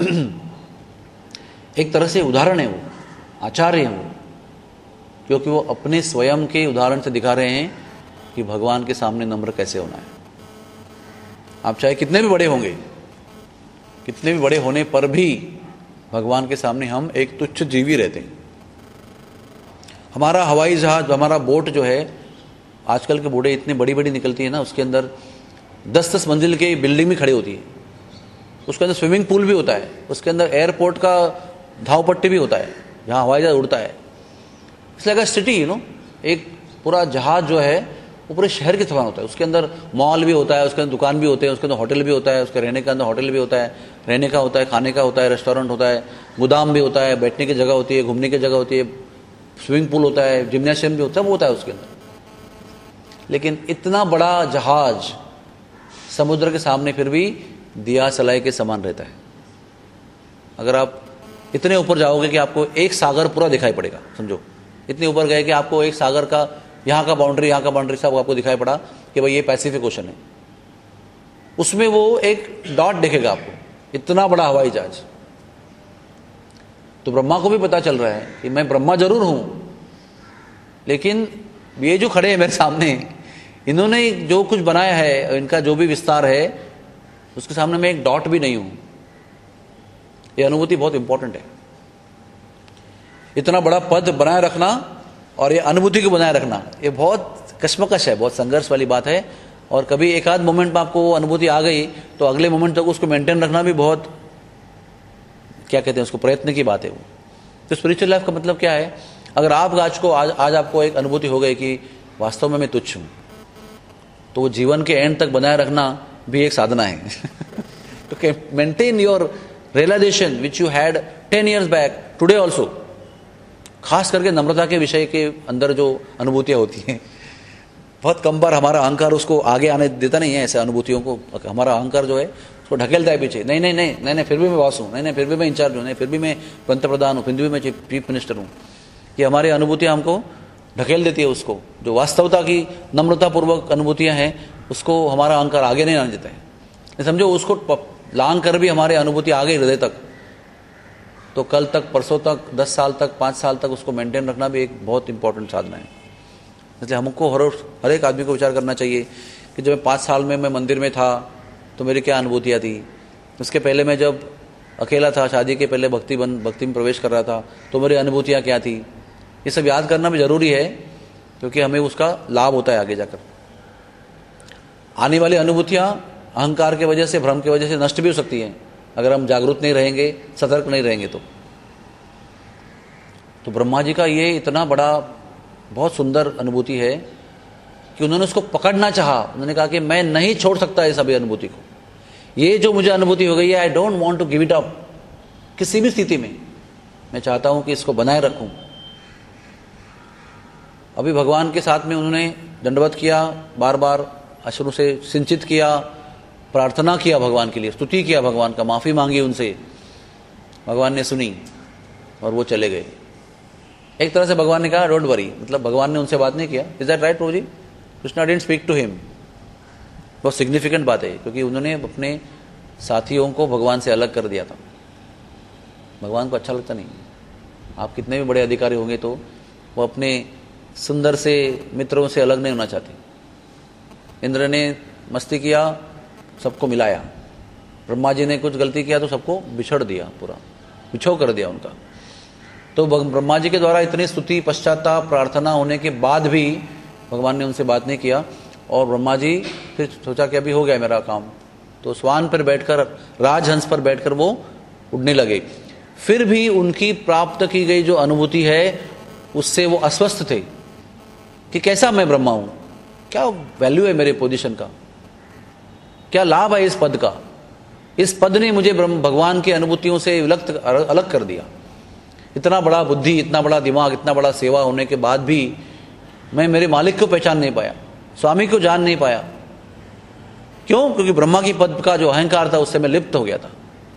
एक तरह से उदाहरण है, वो आचार्य हैं वो, क्योंकि वो अपने स्वयं के उदाहरण से दिखा रहे हैं कि भगवान के सामने नम्र कैसे होना है। आप चाहे कितने भी बड़े होंगे, कितने भी बड़े होने पर भी भगवान के सामने हम एक तुच्छ जीवी रहते हैं। हमारा हवाई जहाज, हमारा बोट जो है, आजकल के बोटें इतनी बड़ी बड़ी निकलती है ना, उसके अंदर 10-10 मंजिल की बिल्डिंग भी खड़ी होती है, उसके अंदर स्विमिंग पूल भी होता है, उसके अंदर एयरपोर्ट का धाव पट्टी भी होता है जहाँ हवाई जहाज उड़ता है। इसलिए अगर सिटी एक पूरा जहाज जो है वो पूरे शहर के समान होता है। उसके अंदर मॉल भी होता है, उसके अंदर दुकान भी होते हैं, उसके अंदर होटल भी होता है, उसके रहने के अंदर होटल भी होता है, रहने का होता है, खाने का होता है, रेस्टोरेंट होता है, गोदाम भी होता है, बैठने की जगह होती है, घूमने की जगह होती है, स्विमिंग पूल होता है, जिम्नाशियम भी होता है, वो होता है उसके अंदर। लेकिन इतना बड़ा जहाज समुद्र के सामने फिर भी दिया सलाई के समान रहता है। अगर आप इतने ऊपर जाओगे कि आपको एक सागर पूरा दिखाई पड़ेगा, समझो इतने ऊपर गए कि आपको एक सागर का यहाँ का बाउंड्री सब आपको दिखाई पड़ा कि भाई ये पैसिफिक ओशन है, उसमें वो एक डॉट दिखेगा आपको, इतना बड़ा हवाई जहाज। तो ब्रह्मा को भी पता चल रहा है कि मैं ब्रह्मा जरूर हूं, लेकिन ये जो खड़े हैं मेरे सामने, इन्होंने जो कुछ बनाया है, इनका जो भी विस्तार है, उसके सामने मैं एक डॉट भी नहीं हूं। ये अनुभूति बहुत इंपॉर्टेंट है। इतना बड़ा पद बनाए रखना और ये अनुभूति को बनाए रखना, ये बहुत कश्मकश है, बहुत संघर्ष वाली बात है। और कभी एक आध मोमेंट में आपको वो अनुभूति आ गई तो अगले मोमेंट तक उसको मेंटेन रखना भी बहुत, क्या कहते हैं उसको, प्रयत्न की बात है वो। तो स्पिरिचुअल लाइफ का मतलब क्या है? अगर आप आज आपको एक अनुभूति हो गई कि वास्तव में मैं तुच्छ हूं, तो वो जीवन के एंड तक बनाए रखना भी एक साधना है। तो maintain your realisation which you had 10 years back today also. खास करके नम्रता के विषय के अंदर जो अनुभूतियां होती हैं, बहुत कम बार हमारा अहंकार उसको आगे आने देता नहीं है। ऐसे अनुभूतियों को हमारा अहंकार जो है उसको ढकेलता है पीछे। नहीं नहीं नहीं नहीं नहीं, फिर भी मैं बॉस हूँ, नहीं नहीं फिर भी मैं इंचार्ज हूँ, नहीं फिर भी मैं पंतप्रधान हूँ, फिर भी मैं चीफ मिनिस्टर हूँ। ये हमारी अनुभूतियाँ हमको ढकेल देती है उसको। जो वास्तवता की नम्रतापूर्वक अनुभूतियाँ हैं उसको हमारा अहंकार आगे नहीं आने देता है। समझो उसको लांग कर भी हमारे अनुभूति आ गई हृदय तक, तो कल तक, परसों तक, 10 साल तक, 5 साल तक उसको मेंटेन रखना भी एक बहुत इंपॉर्टेंट साधना है। इसलिए हमको हर एक आदमी को विचार करना चाहिए कि जब मैं 5 साल में मैं मंदिर में था तो मेरी क्या अनुभूतियाँ थी। उसके पहले मैं जब अकेला था, शादी के पहले भक्ति में प्रवेश कर रहा था, तो मेरी अनुभूतियाँ क्या थी। ये सब याद करना भी जरूरी है, क्योंकि हमें उसका लाभ होता है आगे जाकर। आने वाली अनुभूतियाँ अहंकार की वजह से, भ्रम की वजह से नष्ट भी हो सकती हैं अगर हम जागरूक नहीं रहेंगे, सतर्क नहीं रहेंगे। तो ब्रह्मा जी का ये इतना बड़ा, बहुत सुंदर अनुभूति है कि उन्होंने उसको पकड़ना चाहा। उन्होंने कहा कि मैं नहीं छोड़ सकता इस अभी अनुभूति को। ये जो मुझे अनुभूति हो गई है, I don't want to give it up. किसी भी स्थिति में मैं चाहता हूं कि इसको बनाए रखूं। अभी भगवान के साथ में उन्होंने दंडवत किया, बार बार अश्रु से सिंचित किया, प्रार्थना किया भगवान के लिए, स्तुति किया भगवान का, माफी मांगी उनसे। भगवान ने सुनी और वो चले गए। एक तरह से भगवान ने कहा डोंट वरी, मतलब भगवान ने उनसे बात नहीं किया। Is that right Prabhu ji? Krishna didn't speak to him. बहुत सिग्निफिकेंट बात है, क्योंकि उन्होंने अपने साथियों को भगवान से अलग कर दिया था। भगवान को अच्छा लगता नहीं। आप कितने भी बड़े अधिकारी होंगे तो वो अपने सुंदर से मित्रों से अलग नहीं होना चाहते। इंद्र ने मस्ती किया, सबको मिलाया। ब्रह्मा जी ने कुछ गलती किया तो सबको बिछड़ दिया, पूरा बिछो कर दिया उनका। तो ब्रह्मा जी के द्वारा इतनी स्तुति, पश्चाताप, प्रार्थना होने के बाद भी भगवान ने उनसे बात नहीं किया। और ब्रह्मा जी फिर सोचा कि अभी हो गया मेरा काम, तो स्वान पर बैठकर, राजहंस पर बैठकर वो उड़ने लगे। फिर भी उनकी प्राप्त की गई जो अनुभूति है उससे वो अस्वस्थ थे कि कैसा मैं ब्रह्मा हूं, क्या वैल्यू है मेरे पोजीशन का, क्या लाभ है इस पद का। इस पद ने मुझे भगवान की अनुभूतियों से अलग कर दिया। इतना बड़ा बुद्धि, इतना बड़ा दिमाग, इतना बड़ा सेवा होने के बाद भी मैं मेरे मालिक को पहचान नहीं पाया, स्वामी को जान नहीं पाया। क्यों? क्योंकि ब्रह्मा की पद का जो अहंकार था उससे मैं लिप्त हो गया था।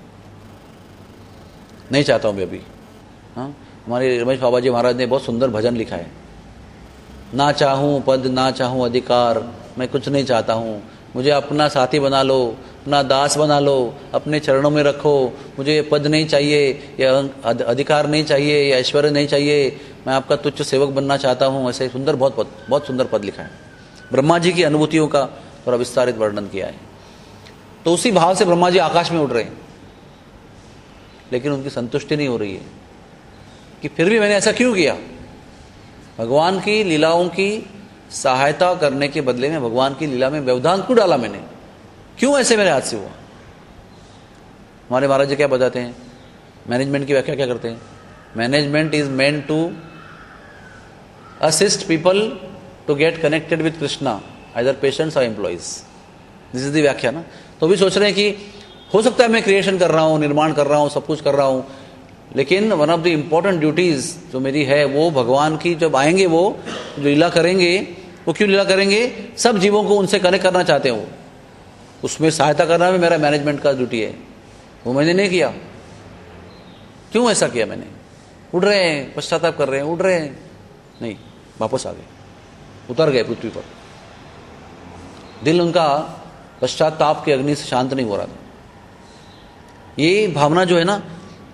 नहीं चाहता हूं मैं अभी। हाँ, हमारे रमेश बाबा जी महाराज ने बहुत सुंदर भजन लिखा है। ना चाहूं पद, ना चाहूं अधिकार, मैं कुछ नहीं चाहता हूं, मुझे अपना साथी बना लो, अपना दास बना लो, अपने चरणों में रखो। मुझे पद नहीं चाहिए, या अधिकार नहीं चाहिए, या ऐश्वर्य नहीं चाहिए, मैं आपका तुच्छ सेवक बनना चाहता हूँ। ऐसे सुंदर बहुत सुंदर पद लिखा है। ब्रह्मा जी की अनुभूतियों का थोड़ा विस्तारित वर्णन किया है। तो उसी भाव से ब्रह्मा जी आकाश में उड़ रहे हैं, लेकिन उनकी संतुष्टि नहीं हो रही है कि फिर भी मैंने ऐसा क्यों किया। भगवान की लीलाओं की सहायता करने के बदले में भगवान की लीला में व्यवधान क्यों डाला मैंने, क्यों ऐसे मेरे हाथ से हुआ। हमारे महाराज जी क्या बताते हैं, मैनेजमेंट की व्याख्या क्या करते हैं? Management is meant to assist people to get connected with Krishna, either patients और एम्प्लॉइज। दिस इज द व्याख्या ना। तो भी सोच रहे हैं कि हो सकता है मैं क्रिएशन कर रहा हूं, निर्माण कर रहा हूं, सब कुछ कर रहा हूं, लेकिन one of the important duties जो मेरी है वो भगवान की, जब आएंगे वो जो लीला करेंगे, वो क्यों लीला करेंगे? सब जीवों को उनसे कनेक्ट करना चाहते हैं वो, उसमें सहायता करना भी मेरा मैनेजमेंट का ड्यूटी है। वो मैंने नहीं किया। क्यों ऐसा किया मैंने? उड़ रहे हैं, पश्चाताप कर रहे हैं, उड़ रहे हैं, नहीं, वापस आ गए, उतर गए पृथ्वी पर। दिल उनका पश्चाताप के अग्नि से शांत नहीं हो रहा था। ये भावना जो है ना,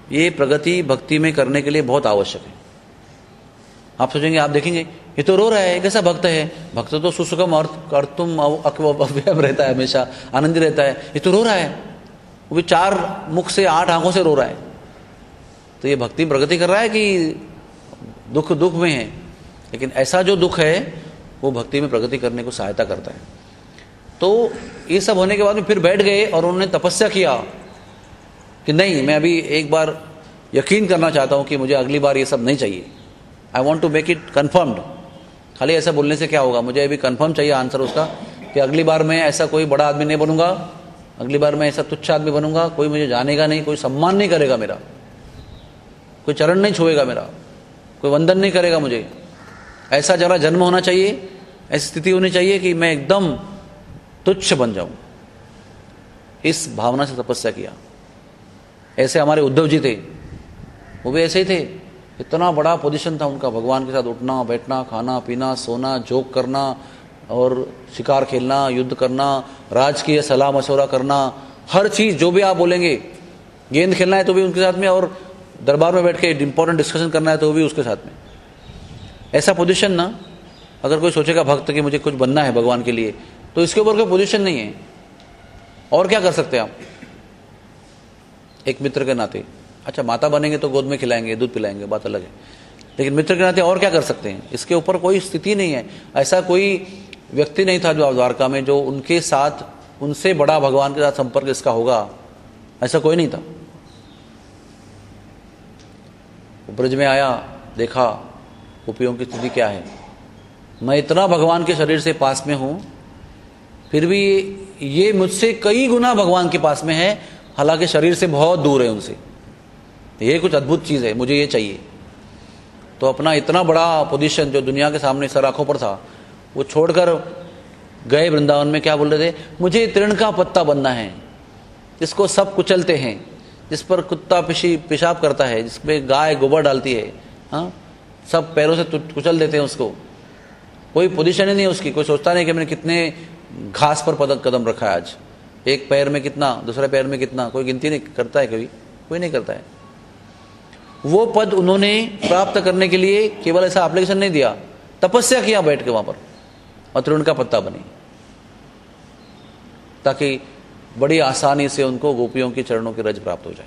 ये प्रगति भक्ति में करने के लिए बहुत आवश्यक है। आप सोचेंगे, आप देखेंगे ये तो रो रहा है, कैसा भक्त है, भक्त तो सुसुखम और तुम अव्ययम रहता है, हमेशा आनंदी रहता है, ये तो रो रहा है, वो भी 4 मुख से 8 आंखों से रो रहा है। तो ये भक्ति प्रगति कर रहा है कि दुख में है? लेकिन ऐसा जो दुख है वो भक्ति में प्रगति करने को सहायता करता है। तो ये सब होने के बाद में फिर बैठ गए और उन्होंने तपस्या किया कि नहीं, मैं अभी एक बार यकीन करना चाहता हूं कि मुझे अगली बार ये सब नहीं चाहिए। I want to make it confirmed. खाली ऐसा बोलने से क्या होगा, मुझे अभी कन्फर्म चाहिए आंसर उसका कि अगली बार मैं ऐसा कोई बड़ा आदमी नहीं बनूंगा, अगली बार मैं ऐसा तुच्छ आदमी बनूंगा, कोई मुझे जानेगा नहीं, कोई सम्मान नहीं करेगा मेरा, कोई चरण नहीं छुएगा मेरा, कोई वंदन नहीं करेगा मुझे। ऐसा जरा जन्म होना चाहिए, ऐसी स्थिति होनी चाहिए कि मैं एकदम तुच्छ बन जाऊं। इस भावना से तपस्या किया। ऐसे हमारे उद्धव जी थे, वो भी ऐसे ही थे। इतना बड़ा पोजीशन था उनका, भगवान के साथ उठना बैठना, खाना पीना, सोना, जोक करना और शिकार खेलना, युद्ध करना, राजकीय सलाह मशवरा करना, हर चीज जो भी आप बोलेंगे, गेंद खेलना है तो भी उनके साथ में, और दरबार में बैठ के इंपॉर्टेंट डिस्कशन करना है तो भी उसके साथ में। ऐसा पोजीशन ना, अगर कोई सोचेगा भक्त कि मुझे कुछ बनना है भगवान के लिए, तो इसके ऊपर कोई पोजीशन नहीं है। और क्या कर सकते हैं आप एक मित्र के नाते? अच्छा, माता बनेंगे तो गोद में खिलाएंगे, दूध पिलाएंगे, बात अलग है, लेकिन मित्र के नाते और क्या कर सकते हैं? इसके ऊपर कोई स्थिति नहीं है। ऐसा कोई व्यक्ति नहीं था जो द्वारका में जो उनके साथ, उनसे बड़ा भगवान के साथ संपर्क इसका होगा, ऐसा कोई नहीं था। ब्रज में आया, देखा गोपियों की स्थिति क्या है। मैं इतना भगवान के शरीर से पास में हूं, फिर भी ये मुझसे कई गुना भगवान के पास में है, हालांकि शरीर से बहुत दूर है उनसे। ये कुछ अद्भुत चीज है, मुझे ये चाहिए। तो अपना इतना बड़ा पोजीशन जो दुनिया के सामने सर आंखों पर था, वो छोड़कर गए वृंदावन में। क्या बोल रहे थे? मुझे तृण का पत्ता बनना है, जिसको सब कुचलते हैं, जिस पर कुत्ता पेशाब करता है, जिसमें गाय गोबर डालती है, हाँ, सब पैरों से कुचल देते हैं उसको। कोई पोजीशन ही नहीं है उसकी। कोई सोचता नहीं कि मैंने कितने घास पर कदम रखा है आज, एक पैर में कितना, दूसरे पैर में कितना, कोई गिनती नहीं करता है, कभी कोई नहीं करता है। वो पद उन्होंने प्राप्त करने के लिए केवल ऐसा एप्लीकेशन नहीं दिया, तपस्या किया बैठ के वहां पर, और तृण का पत्ता बनी, ताकि बड़ी आसानी से उनको गोपियों के चरणों की रज प्राप्त हो जाए।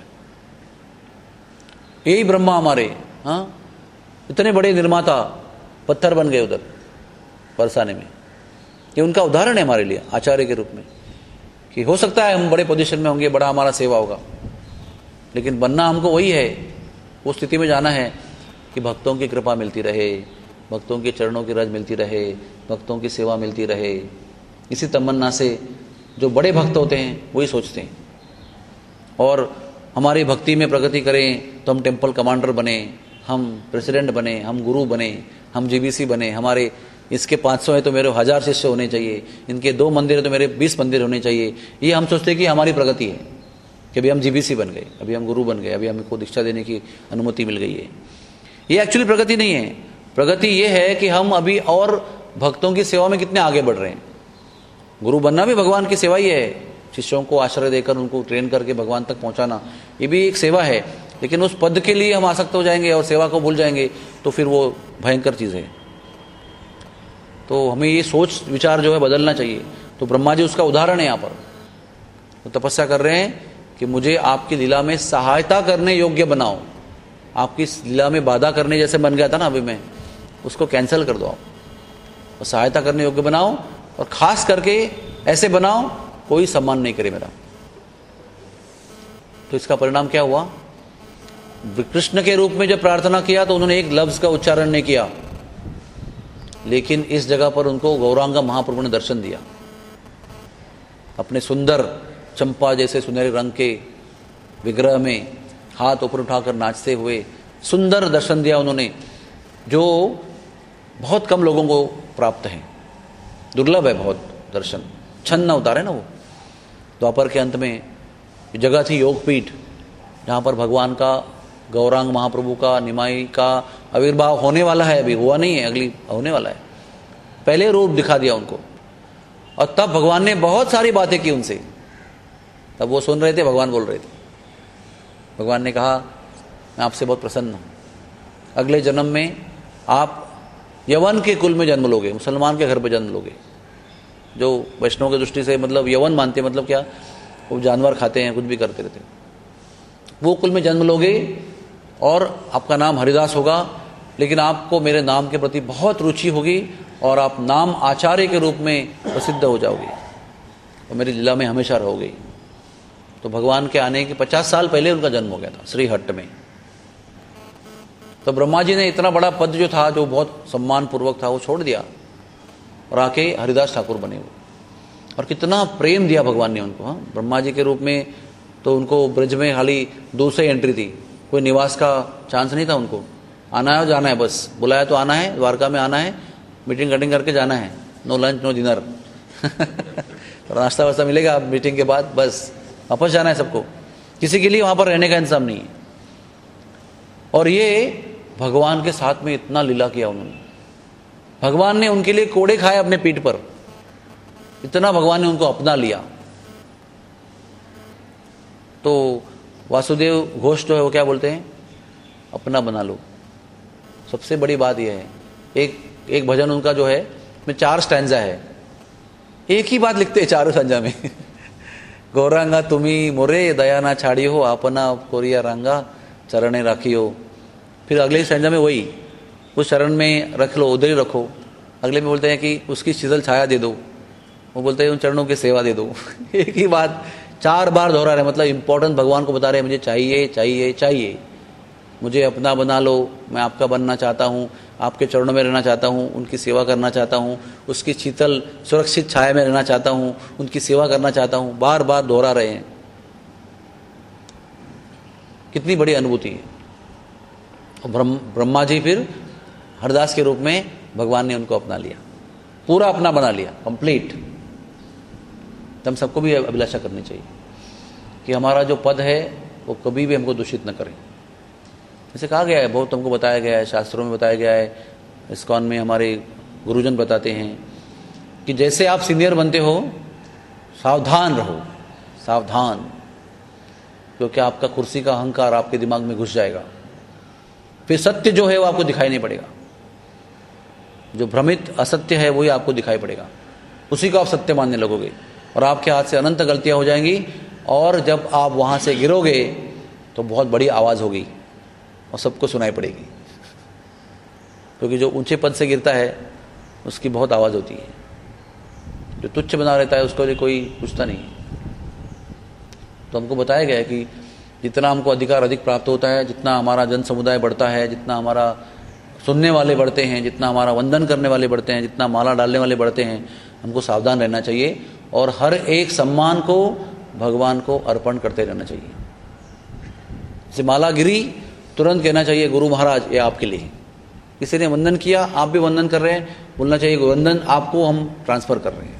यही ब्रह्मा हमारे, हाँ, इतने बड़े निर्माता पत्थर बन गए उधर बरसाने में। ये उनका उदाहरण है हमारे लिए आचार्य के रूप में, कि हो सकता है हम बड़े पोजीशन में होंगे, बड़ा हमारा सेवा होगा, लेकिन बनना हमको वही है, उस स्थिति में जाना है कि भक्तों की कृपा मिलती रहे, भक्तों के चरणों की रज मिलती रहे, भक्तों की सेवा मिलती रहे। इसी तमन्ना से जो बड़े भक्त होते हैं वही सोचते हैं। और हमारी भक्ति में प्रगति करें तो हम टेम्पल कमांडर बने, हम प्रेसिडेंट बने, हम गुरु बने, हम जीबीसी बने, हमारे इसके 500 है तो मेरे 1000 शिष्य होने चाहिए, इनके 2 मंदिर है तो मेरे 20 मंदिर होने चाहिए। ये हम सोचते हैं कि हमारी प्रगति है, कि अभी हम जीबीसी बन गए, अभी हम गुरु बन गए, अभी हमको दीक्षा देने की अनुमति मिल गई है। ये एक्चुअली प्रगति नहीं है। प्रगति ये है कि हम अभी और भक्तों की सेवा में कितने आगे बढ़ रहे हैं। गुरु बनना भी भगवान की सेवा ही है, शिष्यों को आश्रय देकर उनको ट्रेन करके भगवान तक पहुंचाना, ये भी एक सेवा है। लेकिन उस पद के लिए हम आसक्त हो जाएंगे और सेवा को भूल जाएंगे तो फिर वो भयंकर चीज है। तो हमें ये सोच विचार जो है बदलना चाहिए। तो ब्रह्मा जी उसका उदाहरण है। यहाँ पर तो तपस्या कर रहे हैं कि मुझे आपकी लीला में सहायता करने योग्य बनाओ। आपकी लीला में बाधा करने जैसे बन गया था ना अभी मैं, उसको कैंसिल कर दो आप, और सहायता करने योग्य बनाओ, और खास करके ऐसे बनाओ कोई सम्मान नहीं करे मेरा। तो इसका परिणाम क्या हुआ? कृष्ण के रूप में जब प्रार्थना किया तो उन्होंने एक लफ्ज का उच्चारण नहीं किया, लेकिन इस जगह पर उनको गौरांगा महाप्रभु ने दर्शन दिया। अपने सुंदर चंपा जैसे सुनहरे रंग के विग्रह में हाथ ऊपर उठाकर नाचते हुए सुंदर दर्शन दिया उन्होंने, जो बहुत कम लोगों को प्राप्त है, दुर्लभ है बहुत दर्शन। छन्न उतारे ना वो। द्वापर के अंत में जगह थी योगपीठ, जहाँ पर भगवान का, गौरांग महाप्रभु का, निमाई का आविर्भाव होने वाला है। अभी हुआ नहीं है, अगली होने वाला है। पहले रूप दिखा दिया उनको, और तब भगवान ने बहुत सारी बातें की उनसे। तब वो सुन रहे थे, भगवान बोल रहे थे। भगवान ने कहा मैं आपसे बहुत प्रसन्न हूँ। अगले जन्म में आप यवन के कुल में जन्म लोगे, मुसलमान के घर पे जन्म लोगे। जो वैष्णव की दृष्टि से मतलब यवन मानते हैं, मतलब क्या, वो जानवर खाते हैं, कुछ भी करते रहते हैं, वो कुल में जन्म लोगे और आपका नाम हरिदास होगा, लेकिन आपको मेरे नाम के प्रति बहुत रुचि होगी और आप नाम आचार्य के रूप में प्रसिद्ध हो जाओगे और मेरी लीला में हमेशा रहोगे। तो भगवान के आने के 50 साल पहले उनका जन्म हो गया था श्रीहट्ट में। तो ब्रह्मा जी ने इतना बड़ा पद जो था, जो बहुत सम्मान पूर्वक था, वो छोड़ दिया और आके हरिदास ठाकुर बने हुए। और कितना प्रेम दिया भगवान ने उनको। हाँ, ब्रह्मा जी के रूप में तो उनको ब्रज में खाली दूर से एंट्री थी, कोई निवास का चांस नहीं था उनको। आना है और जाना है, बस बुलाया तो आना है, द्वारका में आना है, मीटिंग कटिंग करके जाना है, नो लंच नो डिनर तो नाश्ता वास्ता मिलेगा मीटिंग के बाद, बस वापस जाना है सबको। किसी के लिए वहाँ पर रहने का इंतजाम नहीं है। और ये भगवान के साथ में इतना लीला किया उन्होंने। भगवान ने उनके लिए कोड़े खाए अपने पीठ पर, इतना भगवान ने उनको अपना लिया। तो वासुदेव घोष जो है वो क्या बोलते हैं, अपना बना लो। सबसे बड़ी बात यह है, एक भजन उनका जो है में 4 स्टैंजा है, एक ही बात लिखते हैं चारों स्टैंजा में गौरांगा तुम्ही मोरे दया ना छाड़ी हो, अपना कोरिया रंगा चरणे राखी हो। फिर अगले स्टैंजा में वही, उस चरण में रख लो, उधर ही रखो। अगले में बोलते हैं कि उसकी शीतल छाया दे दो, वो बोलते हैं उन चरणों की सेवा दे दो एक ही बात 4 बार दोहरा रहे, मतलब इंपॉर्टेंट भगवान को बता रहे हैं, मुझे चाहिए चाहिए चाहिए, मुझे अपना बना लो, मैं आपका बनना चाहता हूँ, आपके चरणों में रहना चाहता हूँ, उनकी सेवा करना चाहता हूँ, उसकी शीतल सुरक्षित छाया में रहना चाहता हूँ, उनकी सेवा करना चाहता हूँ। बार बार दोहरा रहे हैं। कितनी बड़ी अनुभूति है। ब्रह्मा जी फिर हरदास के रूप में भगवान ने उनको अपना लिया, पूरा अपना बना लिया, कंप्लीट। तो हम सबको भी अभिलाषा करनी चाहिए कि हमारा जो पद है वो कभी भी हमको दूषित न करे। जैसे कहा गया है, बहुत हमको बताया गया है, शास्त्रों में बताया गया है, इस्कॉन में हमारे गुरुजन बताते हैं कि जैसे आप सीनियर बनते हो, सावधान रहो, सावधान, क्योंकि आपका कुर्सी का अहंकार आपके दिमाग में घुस जाएगा। फिर सत्य जो है वो आपको दिखाई नहीं पड़ेगा, जो भ्रमित असत्य है वही आपको दिखाई पड़ेगा, उसी को आप सत्य मानने लगोगे और आपके हाथ से अनंत गलतियां हो जाएंगी। और जब आप वहां से गिरोगे तो बहुत बड़ी आवाज़ होगी और सबको सुनाई पड़ेगी, क्योंकि जो ऊंचे पद से गिरता है उसकी बहुत आवाज़ होती है, जो तुच्छ बना रहता है उसको कोई पूछता नहीं है। तो हमको बताया गया है कि जितना हमको अधिकार अधिक प्राप्त होता है, जितना हमारा जन समुदाय बढ़ता है, जितना हमारा सुनने वाले बढ़ते हैं, जितना हमारा वंदन करने वाले बढ़ते हैं, जितना माला डालने वाले बढ़ते हैं, हमको सावधान रहना चाहिए और हर एक सम्मान को भगवान को अर्पण करते रहना चाहिए। जैसे माला गिरी, तुरंत कहना चाहिए गुरु महाराज ये आपके लिए। किसी ने वंदन किया, आप भी वंदन कर रहे हैं, बोलना चाहिए वंदन आपको हम ट्रांसफर कर रहे हैं।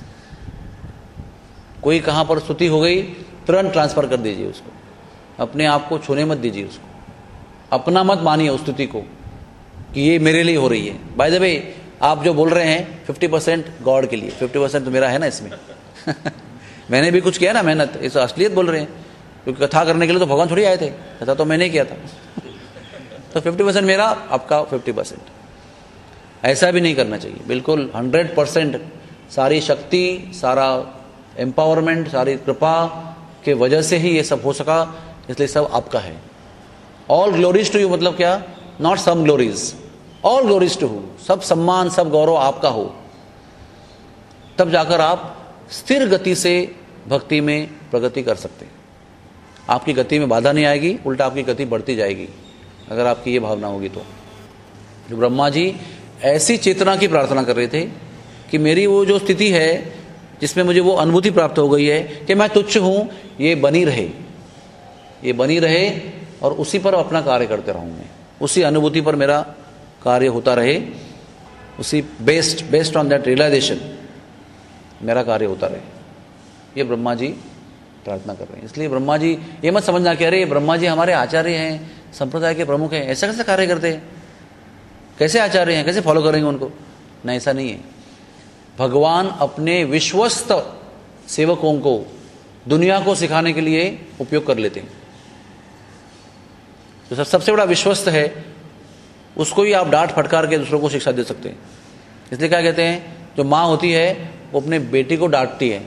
कोई कहाँ पर स्तुति हो गई, तुरंत ट्रांसफर कर दीजिए उसको, अपने आप को छूने मत दीजिए उसको, अपना मत मानिए उस स्तुति को कि ये मेरे लिए हो रही है। बाय द वे, आप जो बोल रहे हैं 50% गॉड के लिए, 50% तो मेरा है ना इसमें मैंने भी कुछ किया ना मेहनत, इस असलियत बोल रहे हैं, क्योंकि कथा करने के लिए तो भगवान थोड़ी आए थे, कथा तो मैंने किया था तो 50% मेरा, आपका 50%। ऐसा भी नहीं करना चाहिए, बिल्कुल 100% सारी शक्ति, सारा एम्पावरमेंट, सारी कृपा के वजह से ही ये सब हो सका, इसलिए सब आपका है। ऑल ग्लोरीज टू यू, मतलब क्या, not some glories, all glories to you, सब सम्मान सब गौरव आपका हो, तब जाकर आप स्थिर गति से भक्ति में प्रगति कर सकते हैं। आपकी गति में बाधा नहीं आएगी, उल्टा आपकी गति बढ़ती जाएगी अगर आपकी ये भावना होगी तो। जो ब्रह्मा जी ऐसी चेतना की प्रार्थना कर रहे थे कि मेरी वो जो स्थिति है जिसमें मुझे वो अनुभूति प्राप्त हो गई है कि मैं तुच्छ हूँ, ये बनी रहे, ये बनी रहे और उसी पर अपना कार्य करते रहूँ मैं, उसी अनुभूति पर मेरा कार्य होता रहे, उसी बेस्ड ऑन दैट रियलाइजेशन मेरा कार्य होता रहे। ये ब्रह्मा जी प्रार्थना कर रहे हैं। इसलिए ब्रह्मा जी ये मत समझना कि अरे ब्रह्मा जी हमारे आचार्य हैं, संप्रदाय के प्रमुख हैं, ऐसा कैसे कार्य करते हैं, कैसे आचार्य हैं, कैसे फॉलो करेंगे उनको। नहीं, ऐसा नहीं है। भगवान अपने विश्वस्त सेवकों को दुनिया को सिखाने के लिए उपयोग कर लेते हैं। जो सबसे बड़ा विश्वस्त है उसको ही आप डांट फटकार के दूसरों को शिक्षा दे सकते हैं। इसलिए क्या कहते हैं, जो माँ होती है वो अपने बेटी को डांटती है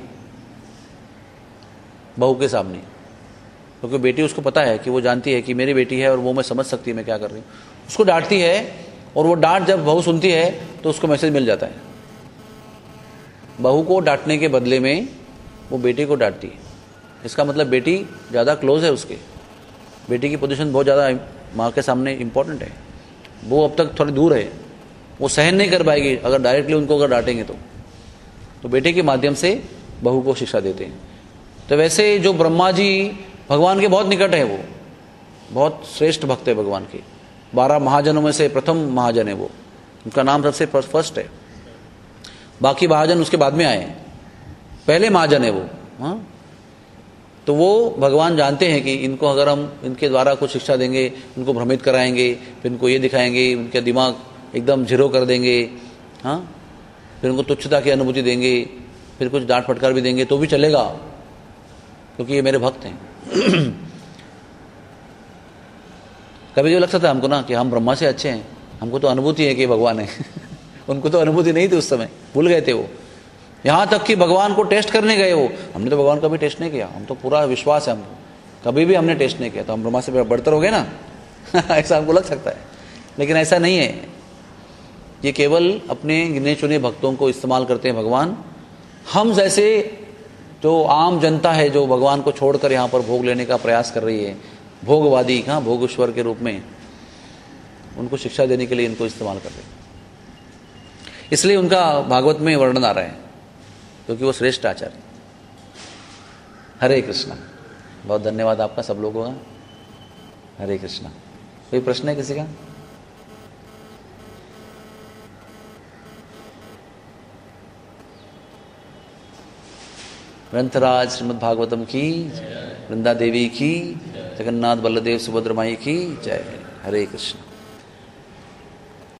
बहू के सामने, क्योंकि बेटी उसको पता है कि वो जानती है कि मेरी बेटी है और वो मैं समझ सकती है मैं क्या कर रही हूँ, उसको डांटती है। और वो डांट जब बहू सुनती है तो उसको मैसेज मिल जाता है, बहू को डांटने के बदले में वो बेटी को डांटती है। इसका मतलब बेटी ज़्यादा क्लोज है उसके, बेटी की पोजीशन बहुत ज़्यादा माँ के सामने इम्पोर्टेंट है। वो अब तक थोड़ी दूर है, वो सहन नहीं कर पाएगी अगर डायरेक्टली उनको अगर डांटेंगे तो बेटे के माध्यम से बहू को शिक्षा देते हैं। तो वैसे जो ब्रह्मा जी भगवान के बहुत निकट है, वो बहुत श्रेष्ठ भक्त है भगवान के, 12 महाजनों में से प्रथम महाजन है वो, उनका नाम सबसे फर्स्ट है। बाकी महाजन उसके बाद में आए हैं, पहले महाजन है वो। हाँ, तो वो भगवान जानते हैं कि इनको अगर हम इनके द्वारा कुछ शिक्षा देंगे, उनको भ्रमित कराएंगे, फिर इनको ये दिखाएंगे, उनका दिमाग एकदम जीरो कर देंगे, हाँ, फिर उनको तुच्छता की अनुभूति देंगे, फिर कुछ डांट फटकार भी देंगे तो भी चलेगा, क्योंकि ये मेरे भक्त हैं। कभी जो लग सकता है हमको ना कि हम ब्रह्मा से अच्छे हैं, हमको तो अनुभूति है कि भगवान है। उनको तो अनुभूति नहीं थी उस समय, भूल गए थे वो। यहाँ तक कि भगवान को टेस्ट करने गए वो, हमने तो भगवान कभी टेस्ट नहीं किया, हम तो पूरा विश्वास है हमको, कभी भी हमने टेस्ट नहीं किया, तो हम ब्रह्मा से बढ़तर हो गए ना। ऐसा हमको लग सकता है, लेकिन ऐसा नहीं है। ये केवल अपने गिने चुने भक्तों को इस्तेमाल करते हैं भगवान। हम जैसे जो आम जनता है, जो भगवान को छोड़कर यहाँ पर भोग लेने का प्रयास कर रही है, भोगवादी, हाँ, भोगेश्वर के रूप में, उनको शिक्षा देने के लिए इनको इस्तेमाल कर रहे हैं। इसलिए उनका भागवत में वर्णन आ रहा है, क्योंकि वो श्रेष्ठ आचार्य। हरे कृष्णा। बहुत धन्यवाद आपका सब लोगों का। हरे कृष्णा। कोई प्रश्न है किसी का? ग्रंथराज श्रीमद् भागवतम की, वृंदा देवी की, जगन्नाथ बल्लदेव सुभद्र माई की जय। हरे कृष्ण।